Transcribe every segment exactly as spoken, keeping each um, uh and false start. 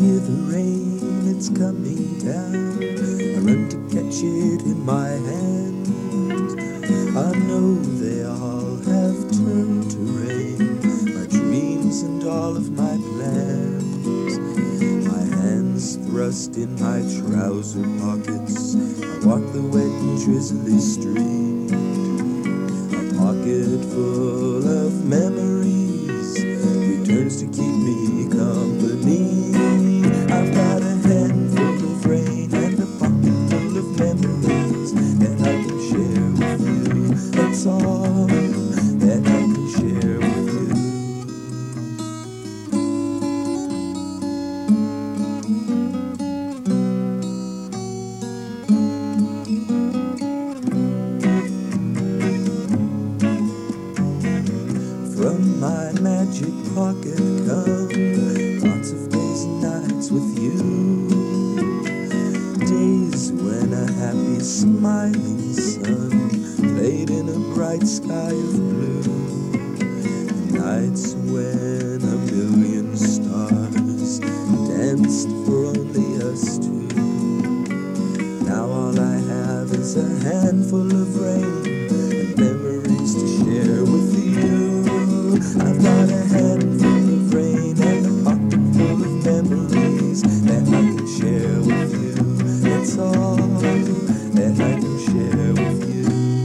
hear the rain, it's coming down. I run to catch it in my hand. I know they all have turned to rain, my dreams and all of my plans. My hands thrust in my trouser pockets, I walk the wet and drizzly street. A pocket full of memories returns to keep me company. I've got a handful of rain and a pocket full of memories that I can share with you. That's all that I can share with you. From my magic pocket come lots of days and nights with you. Days when a happy smiling sun played in a bright sky of blue. Nights when a million stars danced for only us two. Now all I have is a handful of rain and memories to share with you. I've got a handful of rain and a pocket full of memories that I can share with you. That's all that I can share with you.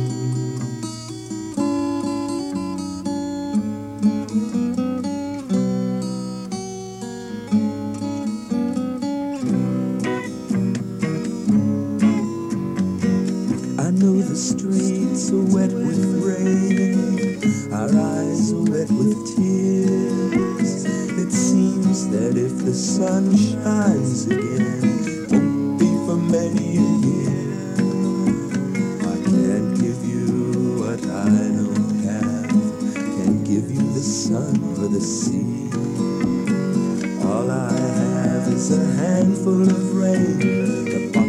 I know the streets are wet with rain, our eyes are wet with tears. It seems that if the sun shines again, it won't be for many a year. I can't give you what I don't have, can't give you the sun or the sea. All I have is a handful of rain,